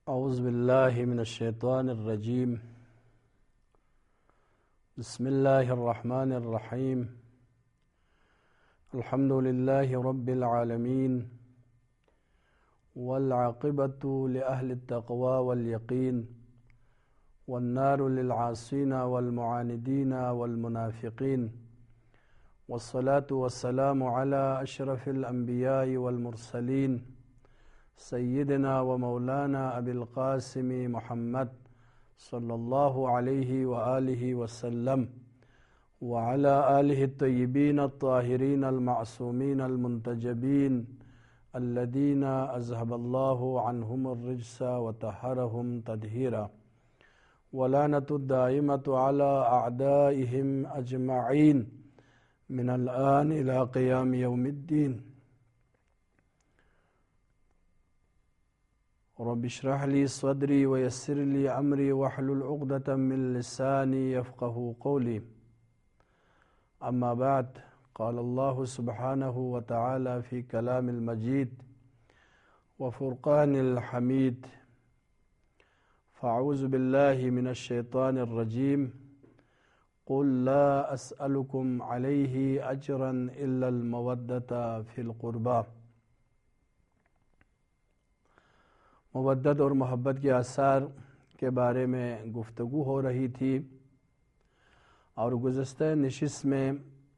اعوذ باللہ من الشیطان الرجیم بسم اللہ الرحمن الرحیم الحمد للہ رب العالمین والعاقبۃ لأہل التقوی والیقین والنار للعاصین والمعاندین والمنافقین والصلاة والسلام علی اشرف الانبیاء والمرسلین سیدنا و مولانا ابی القاسم محمد صلی اللہ علیہ وآلہ وسلم وعلی آلہ الطیبین الطاہرین المعصومین المنتجبین الذین اذہب اللہ عنہم الرجس وطہرہم تطہیرا ولعنۃ الدائمۃ علی اعدائہم اجمعین من الآن الی قیام یوم الدین۔ رب اشرح لي صدري ويسر لي أمري واحلل عقدة من لساني يفقهوا قولي أما بعد قال الله سبحانه وتعالى في كلام المجيد وفرقان الحميد فأعوذ بالله من الشيطان الرجيم قل لا أسألكم عليه أجرا إلا المودة في القربى۔ مودت اور محبت کے آثار کے بارے میں گفتگو ہو رہی تھی، اور گزشتہ نشست میں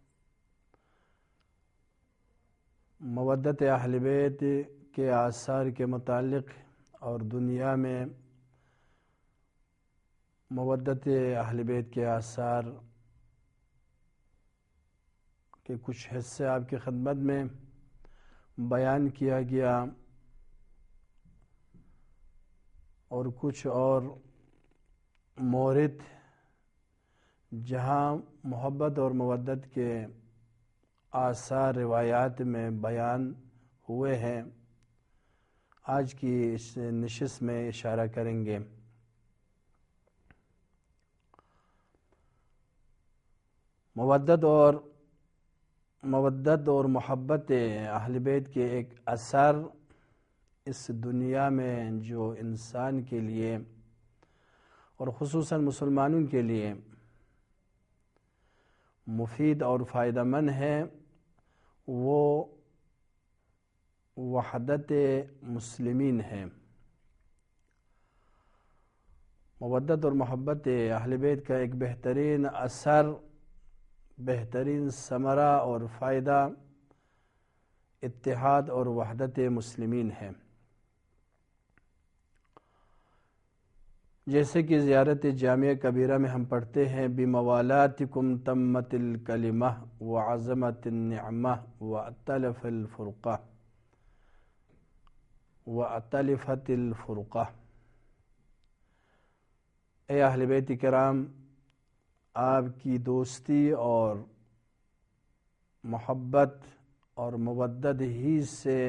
مودت اہل بیت کے آثار کے متعلق اور دنیا میں مودت اہل بیت کے آثار کے کچھ حصے آپ کی خدمت میں بیان کیا گیا، اور کچھ اور مورد جہاں محبت اور مودت کے آثار روایات میں بیان ہوئے ہیں، آج کی اس نشست میں اشارہ کریں گے۔ مودت اور محبت اہل بیت کے ایک اثر اس دنیا میں جو انسان کے لیے اور خصوصاً مسلمانوں کے لیے مفید اور فائدہ مند ہے، وہ وحدت مسلمین ہے۔ مودت اور محبت اہل بیت کا ایک بہترین اثر، بہترین ثمرہ اور فائدہ اتحاد اور وحدت مسلمین ہے۔ جیسے کہ زیارت جامعہ کبیرہ میں ہم پڑھتے ہیں بِمَوَالَاتِكُمْ تَمَّتِ الْكَلِمَةُ وَعَظَمَتِ النِّعْمَةُ وَأَتَلِفَتِ الْفُرْقَةُ۔ اے اہل بیت کرام، آپ کی دوستی اور محبت اور مودت ہی سے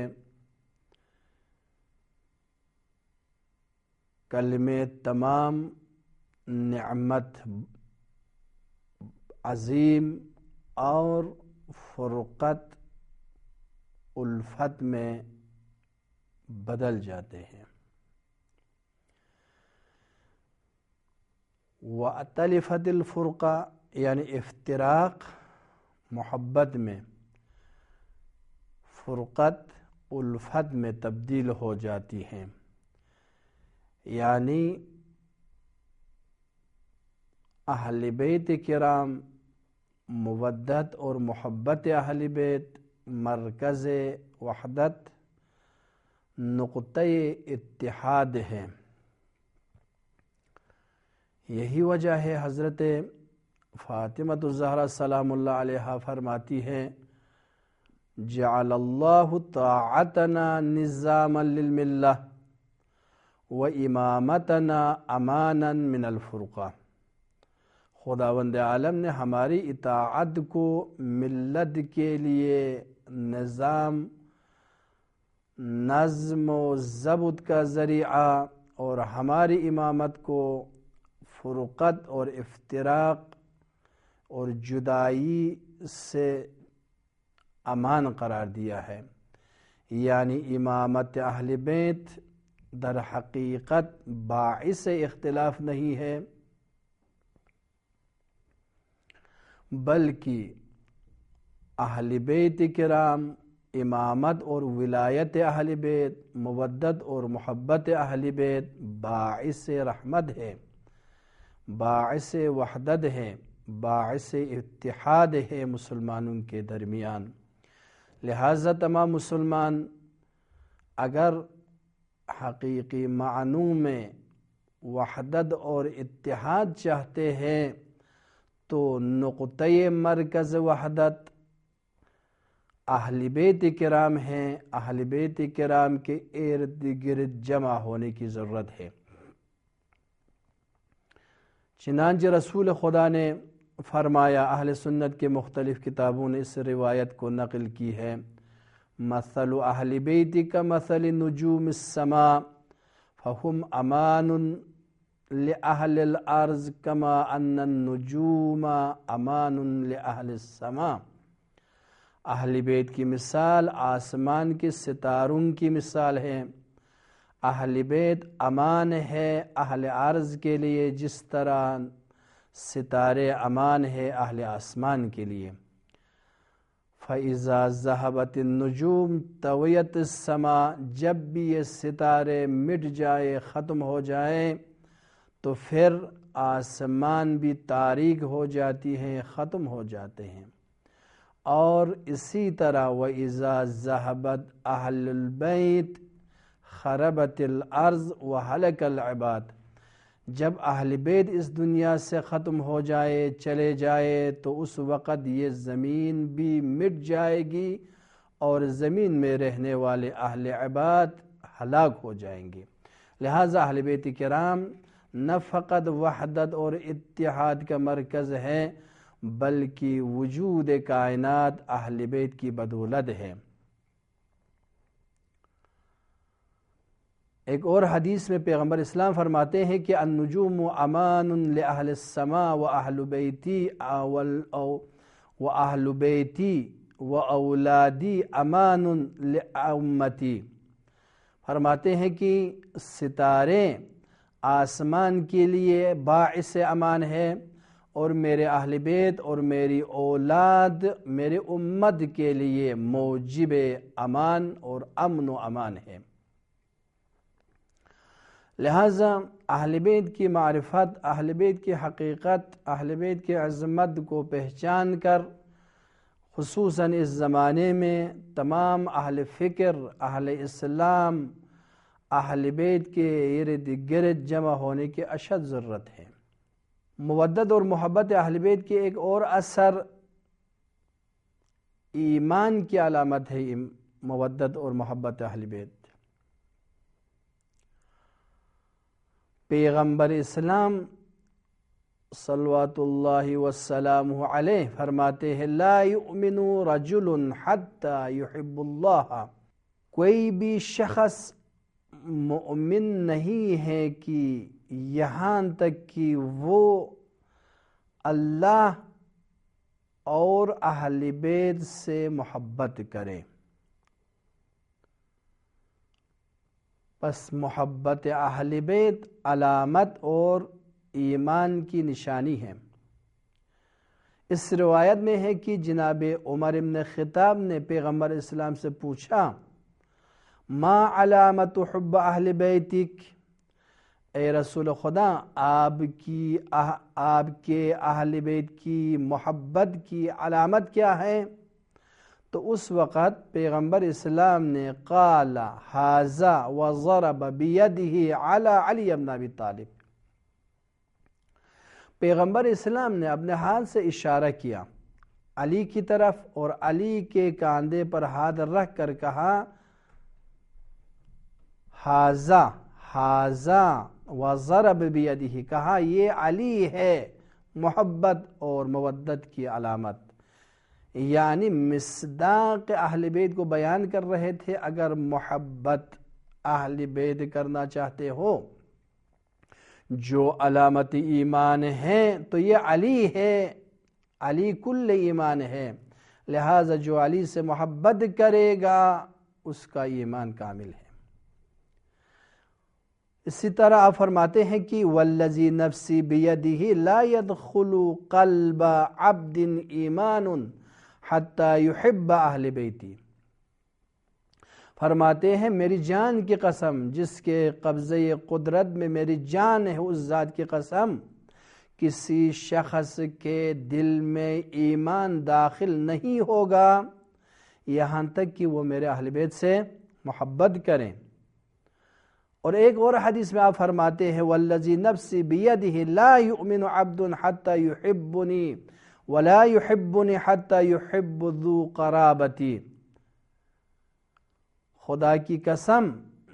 کلمہ تمام، نعمت عظیم اور فرقت الفت میں بدل جاتے ہیں۔ وَأَتَلِفَتِ الْفُرْقَةِ یعنی افتراق محبت میں، فرقت الفت میں تبدیل ہو جاتی ہیں، یعنی اہل بیت کرام، مودت اور محبت اہل بیت مرکز وحدت، نقطہ اتحاد ہے۔ یہی وجہ ہے حضرت فاطمۃ الزہرا سلام اللہ علیہا فرماتی ہیں جعل اللہ طاعتنا نظاما للملہ وَإِمَامَتَنَا أَمَانًا مِنَ الْفُرْقَةِ۔ خداوند عالم نے ہماری اطاعت کو ملت کے لیے نظم و ضبط کا ذریعہ، اور ہماری امامت کو فرقت اور افتراق اور جدائی سے امان قرار دیا ہے۔ یعنی امامت اہل بیت در حقیقت باعث اختلاف نہیں ہے، بلکہ اہل بیت کرام، امامت اور ولایت اہل بیت، مودت اور محبت اہل بیت باعث رحمت ہے، باعث وحدت ہے، باعث اتحاد ہے مسلمانوں کے درمیان۔ لہذا تمام مسلمان اگر حقیقی معنوں میں وحدت اور اتحاد چاہتے ہیں تو نقطۂ مرکز وحدت اہل بیت کرام ہیں، اہل بیت کرام کے ارد گرد جمع ہونے کی ضرورت ہے۔ چنانچہ رسول خدا نے فرمایا، اہل سنت کے مختلف کتابوں نے اس روایت کو نقل کی ہے، مثل اہل بیت کا مثل نجوم السماء فہم امان لأہل الارض کما ان النجوم امان لأہل السماء۔ اہل بیت کی مثال آسمان کے ستاروں کی مثال ہے۔ اہل بیت امان ہے اہل ارض کے لیے، جس طرح ستارے امان ہے اہل آسمان کے لیے۔ فَإِذَا ذَهَبَتِ النُّجُومُ طَوِيَتِ السَّمَاء، جب بھی یہ ستارے مٹ جائے، ختم ہو جائیں، تو پھر آسمان بھی تاریک ہو جاتی ہیں، ختم ہو جاتے ہیں۔ اور اسی طرح وَإِذَا ذَهَبَتْ أَهْلُ الْبَيْتِ خَرَبَتِ الْأَرْضُ وَهَلَكَ الْعِبَادُ، جب اہل بیت اس دنیا سے ختم ہو جائے، چلے جائے، تو اس وقت یہ زمین بھی مٹ جائے گی اور زمین میں رہنے والے اہل عباد ہلاک ہو جائیں گے۔ لہٰذا اہل بیت کرام نہ فقط وحدت اور اتحاد کا مرکز ہے، بلکہ وجود کائنات اہل بیت کی بدولت ہے۔ ایک اور حدیث میں پیغمبر اسلام فرماتے ہیں کہ النجوم امان لأہل السماء وأہل بیتی وأولادی امان لأمتی۔ فرماتے ہیں کہ ستارے آسمان کے لیے باعث امان ہے، اور میرے اہل بیت اور میری اولاد میرے امت کے لیے موجب امان اور امن و امان ہے۔ لہٰذا اہل بیت کی معرفت، اہل بیت کی حقیقت، اہل بیت کی عظمت کو پہچان کر خصوصاً اس زمانے میں تمام اہل فکر، اہل اسلام اہل بیت کے ارد گرد جمع ہونے کی اشد ضرورت ہے۔ مودت اور محبت اہل بیت کے ایک اور اثر ایمان کی علامت ہے، مودت اور محبت اہل بیت۔ پیغمبر اسلام صلوات اللہ وسلامہ علیہ فرماتے ہیں، لا یؤمن رجل حتی یحب اللہ، کوئی بھی شخص مؤمن نہیں ہے کہ یہاں تک کہ وہ اللہ اور اہل بیت سے محبت کرے۔ پس محبت اہل بیت علامت اور ایمان کی نشانی ہے۔ اس روایت میں ہے کہ جناب عمر بن خطاب نے پیغمبر اسلام سے پوچھا، ما علامت حب اہل بیتک، اے رسول خدا آپ کے اہل بیت کی محبت کی علامت کیا ہے؟ تو اس وقت پیغمبر اسلام نے قال ھذا وضرب بیدہ علی علی بن ابی طالب، پیغمبر اسلام نے اپنے ہاتھ سے اشارہ کیا علی کی طرف اور علی کے کاندھے پر ہاتھ رکھ کر کہا، ھذا وضرب بیدہ، کہا یہ علی ہے محبت اور مودت کی علامت، یعنی مصداق اہل بیت کو بیان کر رہے تھے۔ اگر محبت اہل بیت کرنا چاہتے ہو جو علامت ایمان ہے تو یہ علی ہے، علی کل ایمان ہے، لہذا جو علی سے محبت کرے گا اس کا ایمان کامل ہے۔ اسی طرح آپ فرماتے ہیں کہ والذی نفسی بیدہ لا يدخل قلب عبد ایمان حتی یحب اہل بیتی، فرماتے ہیں میری جان کی قسم، جس کے قبضہ قدرت میں میری جان ہے، اس ذات کی قسم، کسی شخص کے دل میں ایمان داخل نہیں ہوگا یہاں تک کہ وہ میرے اہل بیت سے محبت کریں۔ اور ایک اور حدیث میں آپ فرماتے ہیں والذی نفسی بیدہ لا یؤمن عبد حتی یحبنی ولا یحبنی حتی یحب ذو قرابتی، خدا کی قسم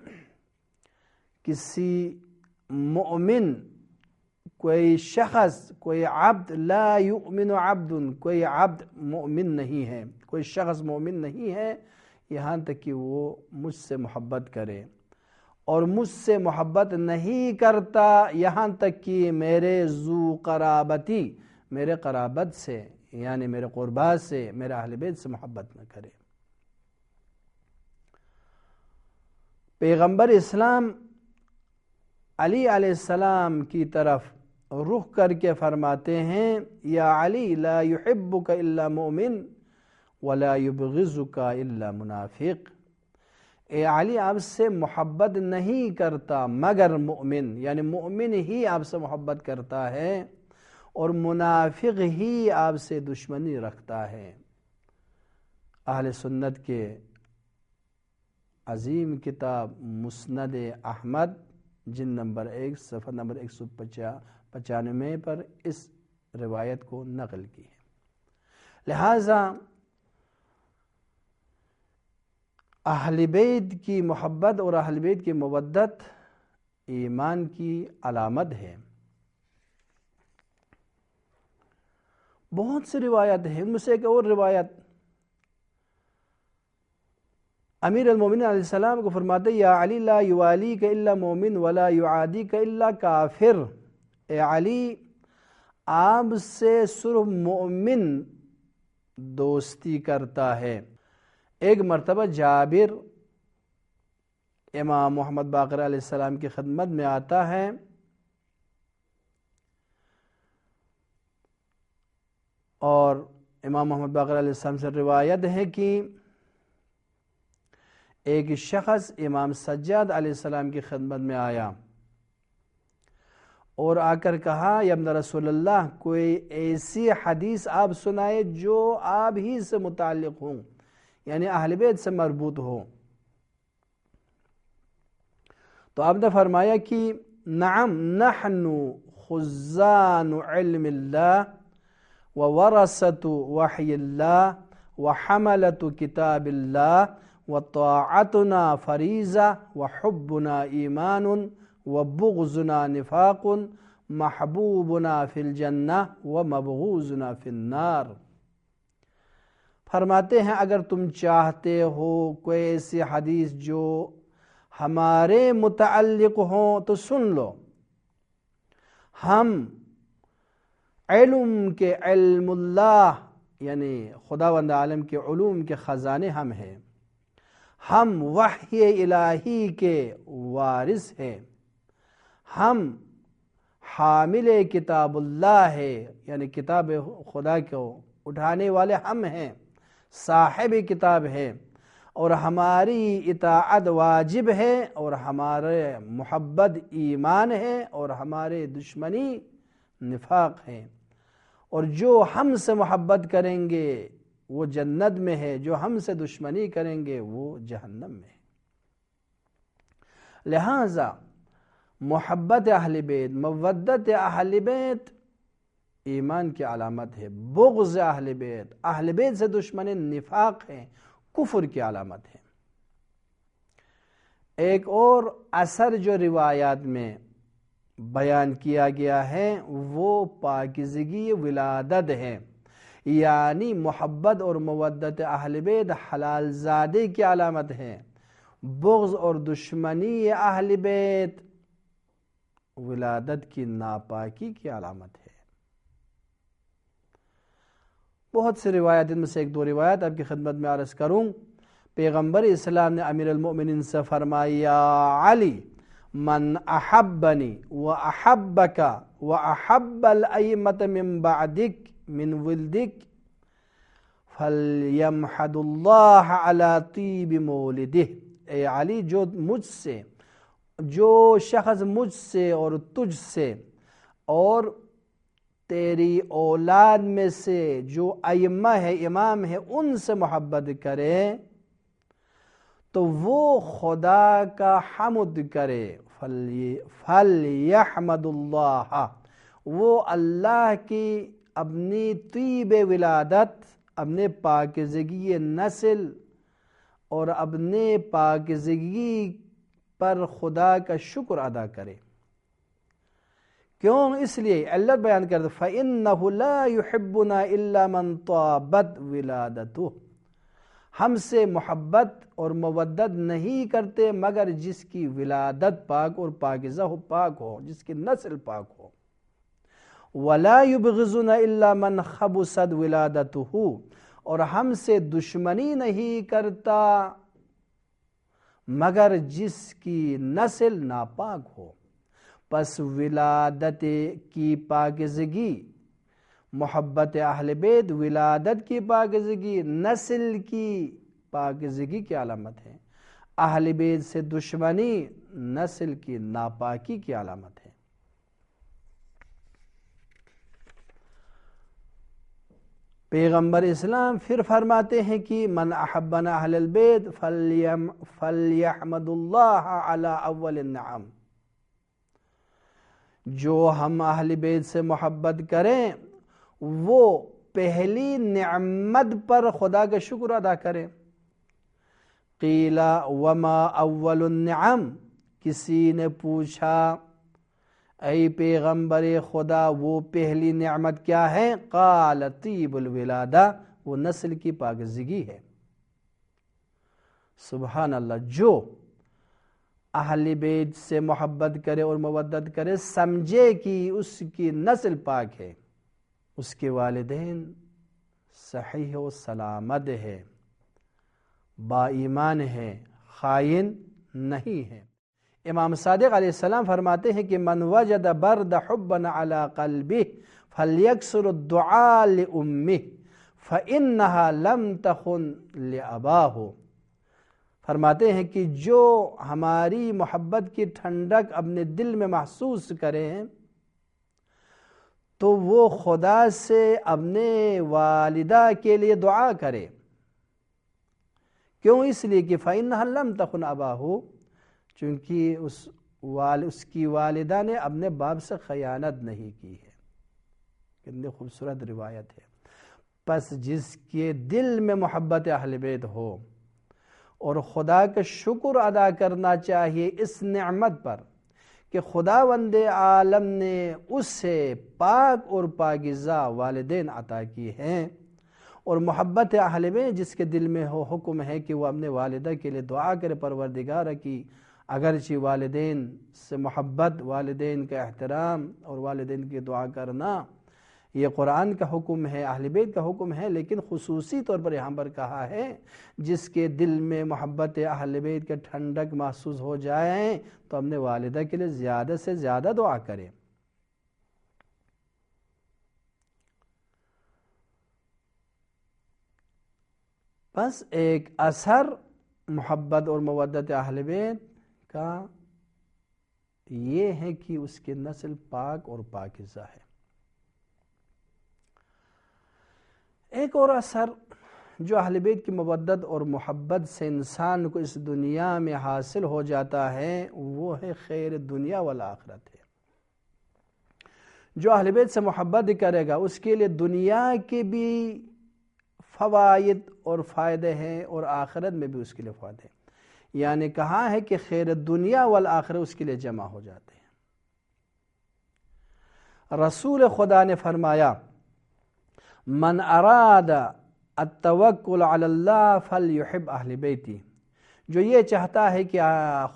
کسی مؤمن، کوئی شخص، کوئی عبد، لا یؤمن عبد، کوئی عبد مؤمن نہیں ہے، کوئی شخص مومن نہیں ہے یہاں تک کہ وہ مجھ سے محبت کرے، اور مجھ سے محبت نہیں کرتا یہاں تک کہ میرے ذو قرابتی، میرے قرابت سے یعنی میرے قربا سے، میرے اہل بیت سے محبت نہ کرے۔ پیغمبر اسلام علی علیہ السلام کی طرف رخ کر کے فرماتے ہیں یا علی لا یحبک الا مؤمن ولا یبغضک الا منافق، اے علی آپ سے محبت نہیں کرتا مگر مومن، یعنی مومن ہی آپ سے محبت کرتا ہے اور منافق ہی آپ سے دشمنی رکھتا ہے۔ اہل سنت کے عظیم کتاب مسند احمد جن نمبر 1 صفحہ نمبر 195 پر اس روایت کو نقل کی ہے۔ لہٰذا اہل بیت کی محبت اور اہل بیت کی مودت ایمان کی علامت ہے۔ بہت سی روایت ہیں، ان میں سے ایک اور روایت امیر المومنین علیہ السلام کو فرماتے یا علی لا یوالیک الا مومن ولا یعادیک الا کافر، اے علی آپ سے صرف مومن دوستی کرتا ہے۔ ایک مرتبہ جابر امام محمد باقر علیہ السلام کی خدمت میں آتا ہے اور امام محمد باقر علیہ السلام سے روایت ہے کہ ایک شخص امام سجاد علیہ السلام کی خدمت میں آیا اور آ کر کہا یا ابن رسول اللہ کوئی ایسی حدیث آپ سنائے جو آپ ہی سے متعلق ہوں، یعنی اہل بیت سے مربوط ہو۔ تو آپ نے فرمایا کہ نعم نحن خزان علم اللہ وورثۃ وحی اللہ وحملۃ کتاب اللہ وطاعتنا فریضہ وحبنا ایمان وبغضنا نفاق محبوبنا فی الجنہ ومبغوضنا فی النار۔ فرماتے ہیں اگر تم چاہتے ہو کوئی ایسی حدیث جو ہمارے متعلق ہوں تو سن لو، ہم علم کے علم اللہ یعنی خداوند عالم کے علوم کے خزانے ہم ہیں، ہم وحی الہی کے وارث ہیں، ہم حامل کتاب اللہ ہے یعنی کتاب خدا کو اٹھانے والے ہم ہیں، صاحب کتاب ہے، اور ہماری اطاعت واجب ہے اور ہمارے محبت ایمان ہے اور ہمارے دشمنی نفاق ہے، اور جو ہم سے محبت کریں گے وہ جنت میں ہے، جو ہم سے دشمنی کریں گے وہ جہنم میں ہے۔ لہذا محبت اہل بیت، مودت اہل بیت ایمان کی علامت ہے، بغض اہل بیت سے دشمنی نفاق ہے، کفر کی علامت ہے۔ ایک اور اثر جو روایات میں بیان کیا گیا ہے وہ پاکیزگی ولادت ہے، یعنی محبت اور مودت اہل بیت حلال زادے کی علامت ہے، بغض اور دشمنی اہل بیت ولادت کی ناپاکی کی علامت ہے۔ بہت سے روایات، ان میں سے ایک دو روایات آپ کی خدمت میں عرض کروں۔ پیغمبر اسلام نے امیر المؤمنین سے فرمایا یا علی من احبنی واحبک واحب الائمۃ من بعدک من ولدک فلیمحد اللہ علی طیب مولدہ۔ اے علی، جو شخص مجھ سے اور تجھ سے اور تیری اولاد میں سے جو ائمہ ہے، امام ہے، ان سے محبت کرے تو وہ خدا کا حمد کرے، فلیحمد اللہ، وہ اللہ کی اپنی طیب ولادت، اپنے پاکیزگی نسل اور اپنے پاکیزگی پر خدا کا شکر ادا کرے۔ کیوں؟ اس لیے علت بیان کرتے فَإِنَّهُ لَا يُحِبُّنَا إِلَّا مَنْ طَابَتْ وِلَادَتُهُ، ہم سے محبت اور مودت نہیں کرتے مگر جس کی ولادت پاک اور پاکیزہ پاک ہو، جس کی نسل پاک ہو۔ وَلَا يُبْغِضُنَا إِلَّا مَنْ خَبُثَتْ وِلَادَتُهُ، اور ہم سے دشمنی نہیں کرتا مگر جس کی نسل ناپاک ہو۔ پس ولادت کی پاکیزگی، محبت اہل بیت ولادت کی پاکیزگی، نسل کی پاکیزگی کی علامت ہے۔ اہل بیت سے دشمنی نسل کی ناپاکی کی علامت ہے۔ پیغمبر اسلام پھر فرماتے ہیں کہ من احبنا اہل البیت فلیحمد اللہ علی اول النعم، جو ہم اہل بیت سے محبت کریں وہ پہلی نعمت پر خدا کا شکر ادا کریں۔ قیل وما اول النعم، کسی نے پوچھا اے پیغمبر خدا وہ پہلی نعمت کیا ہے؟ قال طیب الولادہ، وہ نسل کی پاکیزگی ہے۔ سبحان اللہ، جو اہل بیت سے محبت کرے اور مودت کرے، سمجھے کہ اس کی نسل پاک ہے، اس کے والدین صحیح و سلامت ہے، با ایمان ہے، خائن نہیں ہے۔ امام صادق علیہ السلام فرماتے ہیں کہ من وجد برد حبا علی قلبہ فلیکثر الدعاء لامہ فانہا لم تخن لاباہ، فرماتے ہیں کہ جو ہماری محبت کی ٹھنڈک اپنے دل میں محسوس کرے تو وہ خدا سے اپنے والدہ کے لیے دعا کرے۔ کیوں؟ اس لیے کہ فَإِنَّهَا لَمْ تَخُنْ أَبَاهُ، چونکہ اس کی والدہ نے اپنے باپ سے خیانت نہیں کی ہے۔ کتنی خوبصورت روایت ہے۔ پس جس کے دل میں محبت اہل بیت ہو اور خدا کا شکر ادا کرنا چاہیے اس نعمت پر کہ خداوند عالم نے اسے پاک اور پاکیزہ والدین عطا کی ہیں، اور محبت اہل بیت جس کے دل میں ہو، حکم ہے کہ وہ اپنے والدہ کے لیے دعا کرے، پروردگار کی اگرچہ والدین سے محبت، والدین کا احترام اور والدین کی دعا کرنا یہ قرآن کا حکم ہے، اہل بیت کا حکم ہے، لیکن خصوصی طور پر یہاں پر کہا ہے جس کے دل میں محبت اہل بیت کا ٹھنڈک محسوس ہو جائے تو اپنے والدہ کے لیے زیادہ سے زیادہ دعا کرے۔ بس ایک اثر محبت اور مودت اہل بیت کا یہ ہے کہ اس کی نسل پاک اور پاکیزہ ہے۔ ایک اور اثر جو اہل بیت کی مودت اور محبت سے انسان کو اس دنیا میں حاصل ہو جاتا ہے وہ ہے خیر دنیا والآخرت ہے۔ جو اہل بیت سے محبت کرے گا اس کے لیے دنیا کے بھی فوائد اور فائدے ہیں اور آخرت میں بھی اس کے لیے فائدے ہیں، یعنی کہا ہے کہ خیر دنیا والآخرت اس کے لیے جمع ہو جاتے ہیں۔ رسول خدا نے فرمایا من اراد التوکل علی اللہ فلیحب اہل بیتی، جو یہ چاہتا ہے کہ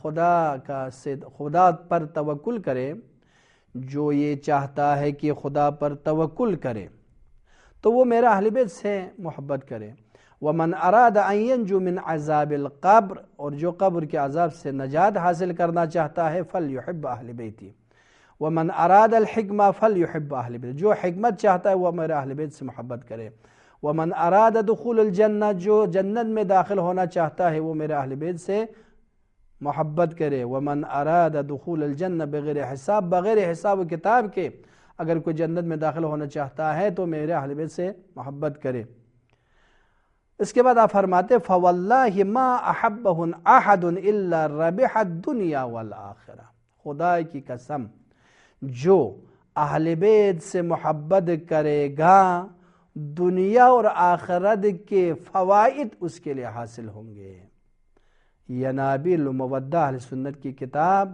خدا پر توکل کرے، جو یہ چاہتا ہے کہ خدا پر توکل کرے تو وہ میرا اہل بیت سے محبت کرے۔ ومن اراد ان ينجو من عذاب القبر، اور جو قبر کے عذاب سے نجات حاصل کرنا چاہتا ہے فلیحب اہل بیتی، ومن اراد الحکمہ فلیحب اہل بیتی، جو حکمت چاہتا ہے وہ میرے اہل بیت سے محبت کرے، ومن اراد دخول الجنہ، جو جنت میں داخل ہونا چاہتا ہے وہ میرے اہل بیت سے محبت کرے، ومن اراد دخول الجنہ بغیر حساب، بغیر حساب و کتاب کے اگر کوئی جنت میں داخل ہونا چاہتا ہے تو میرے اہل بیت سے محبت کرے۔ اس کے بعد آپ فرماتے فواللہ ما احبہ احد الا ربح الدنیا والآخرہ، خدا کی قسم جو اہل بیت سے محبت کرے گا دنیا اور آخرت کے فوائد اس کے لیے حاصل ہوں گے۔ ینابیع المودہ اہل سنت کی کتاب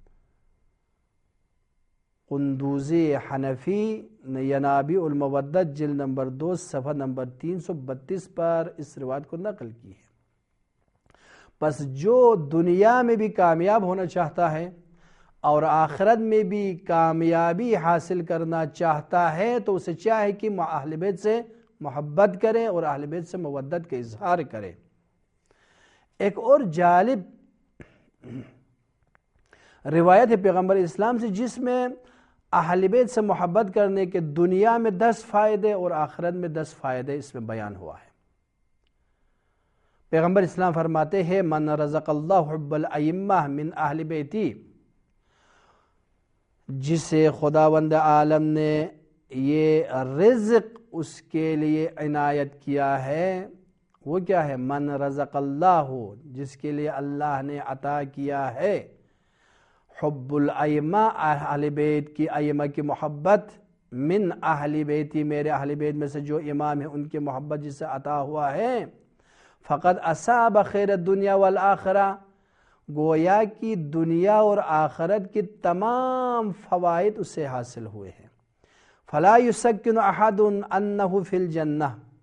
قندوزی حنفی نے ینابیع المودہ جلد نمبر 2 صفحہ نمبر 332 پر اس روایت کو نقل کی ہے۔ پس جو دنیا میں بھی کامیاب ہونا چاہتا ہے اور آخرت میں بھی کامیابی حاصل کرنا چاہتا ہے تو اسے چاہے کہ اہل بیت سے محبت کرے اور اہل بیت سے مودت کا اظہار کرے۔ ایک اور جالب روایت ہے پیغمبر اسلام سے جس میں اہل بیت سے محبت کرنے کے دنیا میں 10 فائدے اور آخرت میں 10 فائدے اس میں بیان ہوا ہے۔ پیغمبر اسلام فرماتے ہیں من رزق اللہ حب الائمہ من اہل بیتی، جسے خداوند عالم نے یہ رزق اس کے لیے عنایت کیا ہے، وہ کیا ہے؟ من رزق اللہ، جس کے لیے اللہ نے عطا کیا ہے حب الائمہ، اہل بیت کی ائمہ کی محبت، من اہل بیتی، میرے اہل بیت میں سے جو امام ہیں ان کی محبت جسے عطا ہوا ہے، فقد اصاب خیر الدنیا والآخرہ، گویا کی دنیا اور آخرت کی تمام فوائد اسے حاصل ہوئے ہیں۔ فلا یسکن احد انہ فی الجنہ،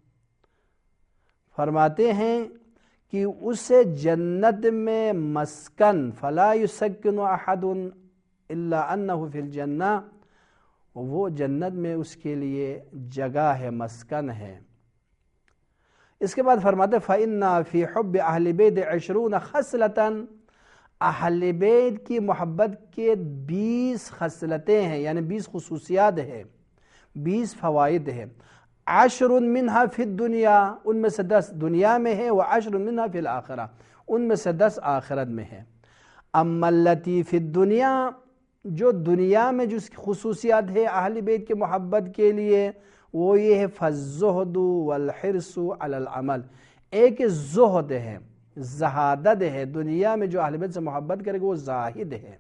فرماتے ہیں کہ اسے جنت میں مسکن، فلا یسکن احد الا انہ فی الجنہ، وہ جنت میں اس کے لیے جگہ ہے، مسکن ہے۔ اس کے بعد فرماتے فإن فی حب اہل بیت 20 خصلۃ، اہل بیت کی محبت کے 20 خصلتیں ہیں، یعنی 20 خصوصیات ہیں، 20 فوائد ہیں۔ 10 منہا فی الدنیا، ان میں سے 10 دنیا میں ہے، و10 منہا فی الآخرہ، ان میں سے 10 آخرت میں ہے۔ اما التی فی الدنیا، جو دنیا میں جس کی خصوصیات ہے اہل بیت کے محبت کے لیے وہ یہ ہے فالزہد والحرص علی العمل، ایک زہد ہے، زہادت ہے، دنیا میں جو اہل بیت سے محبت کرے گا وہ زاہد ہے۔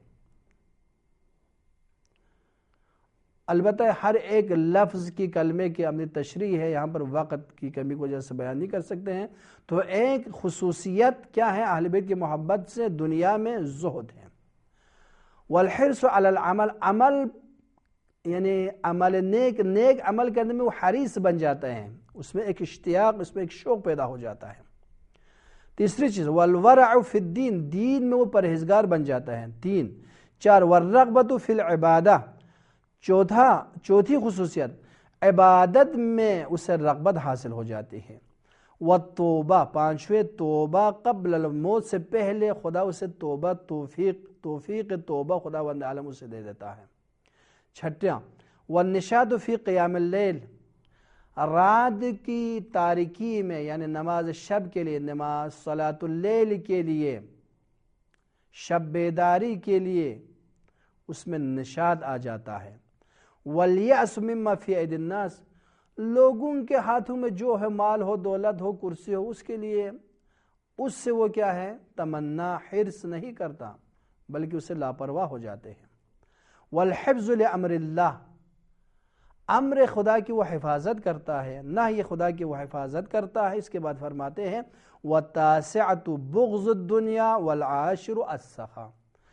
البتہ ہر ایک لفظ کی کلمے کی اپنی تشریح ہے، یہاں پر وقت کی کمی کی وجہ سے بیان نہیں کر سکتے ہیں، تو ایک خصوصیت کیا ہے اہل بیت کی محبت سے دنیا میں زہد ہے۔ والحرص علی العمل، عمل یعنی عمل نیک عمل کرنے میں وہ حریص بن جاتا ہے، اس میں ایک اشتیاق، اس میں ایک شوق پیدا ہو جاتا ہے۔ تیسری چیز والورع فی الدین، دین میں وہ پرہیزگار بن جاتا ہے۔ 4 والرغبۃ فی العبادہ، چوتھی خصوصیت عبادت میں اسے رغبت حاصل ہو جاتی ہے۔ والتوبہ، 5ویں توبہ قبل الموت سے پہلے خدا اسے توبہ توفیق توبہ خداوند عالم اسے دے دیتا ہے۔ 6 والنشاط فی قیام اللیل، رات کی تاریکی میں یعنی نماز شب کے لیے، نماز صلاۃ اللیل کے لیے، شب بیداری کے لیے اس میں نشاط آ جاتا ہے۔ والیأس مما فی ایدی الناس، لوگوں کے ہاتھوں میں جو ہے، مال ہو، دولت ہو، کرسی ہو، اس کے لیے اس سے وہ کیا ہے؟ تمنا، حرص نہیں کرتا بلکہ اسے لاپرواہ ہو جاتے ہیں۔ والحفظ لامر اللہ، امر خدا کی وہ حفاظت کرتا ہے، نہی خدا کی وہ حفاظت کرتا ہے۔ اس کے بعد فرماتے ہیں وَتَاسِعَةُ بُغْضُ الدُّنْيَا وَالْعَاشِرُ السَّخَاءُ،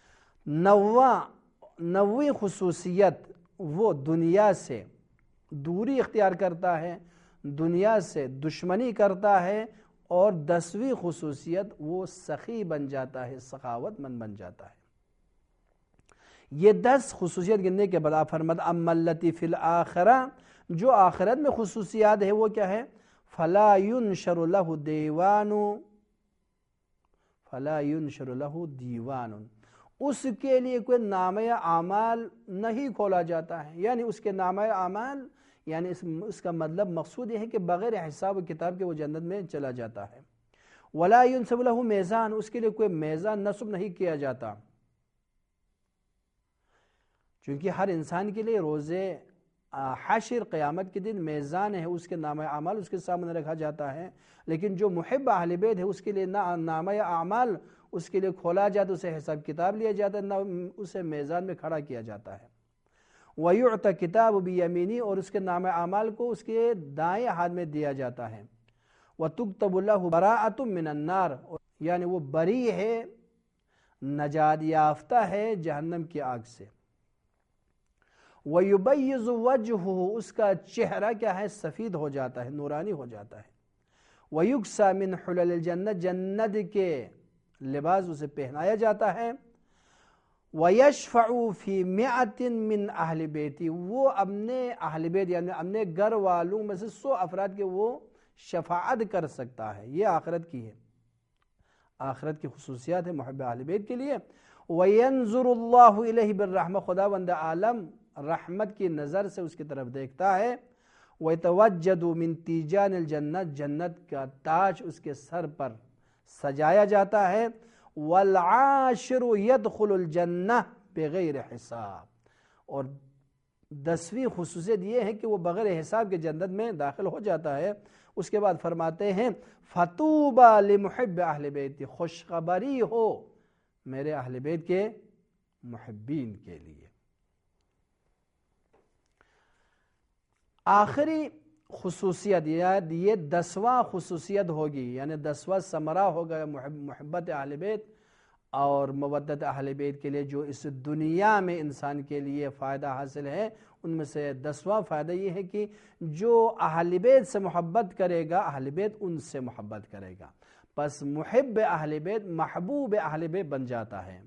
9ویں خصوصیت وہ دنیا سے دوری اختیار کرتا ہے، دنیا سے دشمنی کرتا ہے، اور 10ویں خصوصیت وہ سخی بن جاتا ہے، سخاوت مند بن جاتا ہے۔ یہ 10 خصوصیت گننے کے بعد آپ فرماتے اما التی فی الآخرہ، جو آخرت میں خصوصیات ہے وہ کیا ہے؟ فلا ينشر له دیوان، اس کے لیے کوئی نامہ اعمال نہیں کھولا جاتا ہے، یعنی اس کے نامہ اعمال، یعنی اس کا مطلب مقصود یہ ہے کہ بغیر حساب و کتاب کے وہ جنت میں چلا جاتا ہے۔ ولا ينصب له میزان، اس کے لیے کوئی میزان نصب نہیں کیا جاتا، چونکہ ہر انسان کے لیے روز حشر قیامت کے دن میزان ہے، اس کے نامہ اعمال اس کے سامنے رکھا جاتا ہے، لیکن جو محب اہل بیت ہے اس کے لیے نہ نامہ اعمال اس کے لیے کھولا جاتا، اسے حساب کتاب لیا جاتا، نہ اسے میزان میں کھڑا کیا جاتا ہے۔ وَيُعْتَ کتاب بِیَمِینِی، اور اس کے نامہ اعمال کو اس کے دائیں ہاتھ میں دیا جاتا ہے۔ وَتُكْتَبُ لَهُ بَرَاءَةٌ مِّنَ النَّارِ، یعنی وہ بری ہے، نجات یافتہ ہے جہنم کی آگ سے۔ وَيُبَيِّضُ وَجْهُهُ، اس کا چہرہ کیا ہے؟ سفید ہو جاتا ہے، نورانی ہو جاتا ہے۔ وَيُكْسَى مِنْ حُلَلِ الْجَنَّةِ، جنت کے لباس اسے پہنایا جاتا ہے۔ وَيَشْفَعُ فِي مِئَةٍ مِّنْ أَهْلِ بَيْتِهِ، وہ اپنے اہل بیت یعنی اپنے گھر والوں میں سے 100 افراد کے وہ شفاعت کر سکتا ہے۔ یہ آخرت کی ہے، آخرت کی خصوصیات ہے محب اہل بیت کے لیے۔ وَيَنْظُرُ اللَّهُ إِلَيْهِ بِالرَّحْمَةِ، خداوند عالم رحمت کی نظر سے اس کی طرف دیکھتا ہے۔ وَيَتَوَجَّدُ مِنْ تِیجَانِ الْجَنَّةِ، جنت کا تاج اس کے سر پر سجایا جاتا ہے۔ وَالْعَاشِرُ يَدْخُلُ الْجَنَّةِ بِغَيْرِ حِساب، اور 10ویں خصوصیت یہ ہے کہ وہ بغیر حساب کے جنت میں داخل ہو جاتا ہے۔ اس کے بعد فرماتے ہیں فَطُوبَى لِمُحِبِّ أَهْلِ بَيْتِ، خوشخبری ہو میرے اہل بیت کے محبین کے لیے۔ آخری خصوصیت یہ 10واں خصوصیت ہوگی، یعنی 10واں ثمرہ ہوگا محبت اہل بیت اور مودت اہل بیت کے لیے، جو اس دنیا میں انسان کے لیے فائدہ حاصل ہے۔ ان میں سے 10واں فائدہ یہ ہے کہ جو اہل بیت سے محبت کرے گا، اہل بیت ان سے محبت کرے گا، پس محب اہل بیت محبوب اہل بیت بن جاتا ہے۔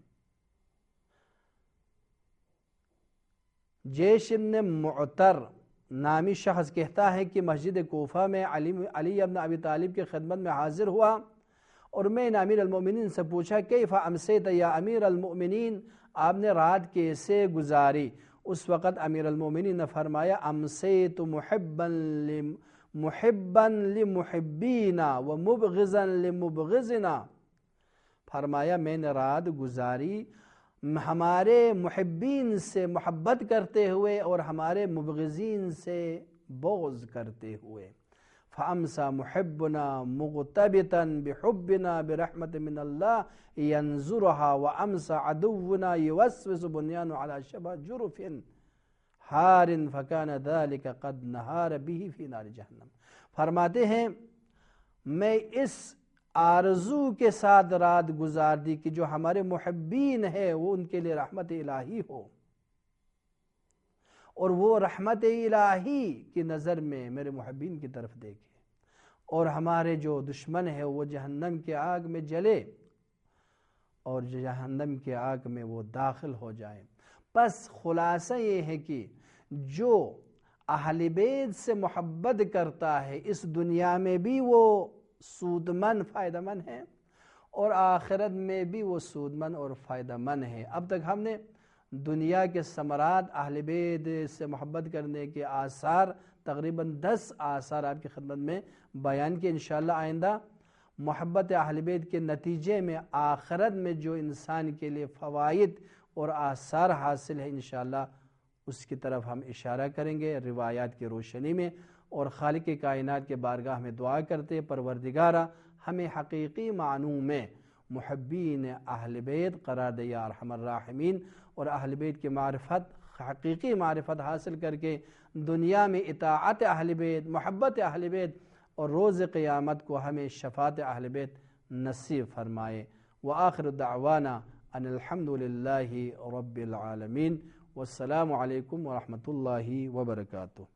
جیش بن معطر نامی شخص کہتا ہے کہ مسجد کوفہ میں علی ابن ابی طالب کی خدمت میں حاضر ہوا، اور میں نے امیر المؤمنین سے پوچھا کیف امسیت یا امیر المؤمنین، آپ نے رات کیسے گزاری؟ اس وقت امیر المؤمنین نے فرمایا امسیت محبا لمحبینا ومبغضا لمبغضنا، فرمایا میں نے رات گزاری ہمارے محبین سے محبت کرتے ہوئے اور ہمارے مبغضین سے بغض کرتے ہوئے۔ فَأَمْسَى مُحِبُّنَا مُغْتَبِتًا بِحُبِّنَا بِرَحْمَةٍ مِّنَ اللَّهِ يَنْزُرُهَا، وَأَمْسَى عَدُوُّنَا يُوَسْوِسُ بُنْيَانُ عَلَى شَبْهِ جُرُفٍ حَارٍ فَكَانَ ذَلِكَ قَدْ نَهَارَ بِهِ فِي نَارِ جَهَنَّمَ۔ فرماتے ہیں میں اس آرزو کے ساتھ رات گزار دی کہ جو ہمارے محبین ہیں وہ ان کے لیے رحمت الہی ہو، اور وہ رحمت الہی کی نظر میں میرے محبین کی طرف دیکھے، اور ہمارے جو دشمن ہیں وہ جہنم کے آگ میں جلے اور جہنم کے آگ میں وہ داخل ہو جائیں۔ بس خلاصہ یہ ہے کہ جو اہل بیت سے محبت کرتا ہے اس دنیا میں بھی وہ سود مند فائدہ مند ہے، اور آخرت میں بھی وہ سود مند اور فائدہ مند ہے۔ اب تک ہم نے دنیا کے ثمرات، اہل بیت سے محبت کرنے کے آثار، تقریباً 10 آثار آپ کی خدمت میں بیان کیے۔ انشاءاللہ آئندہ محبت اہل بیت کے نتیجے میں آخرت میں جو انسان کے لیے فوائد اور آثار حاصل ہے، انشاءاللہ اس کی طرف ہم اشارہ کریں گے روایات کی روشنی میں، اور خالق کائنات کے بارگاہ میں دعا کرتے پروردگارہ ہمیں حقیقی معنوں میں محبین اہل بیت قرار دے یا ارحم الراحمین، اور اہل بیت کی معرفت، حقیقی معرفت حاصل کر کے دنیا میں اطاعت اہل بیت، محبت اہل بیت، اور روز قیامت کو ہمیں شفاعت اہل بیت نصیب فرمائے۔ وآخر دعوانا ان الحمد للہ رب العالمین، والسلام علیکم ورحمۃ اللہ وبرکاتہ۔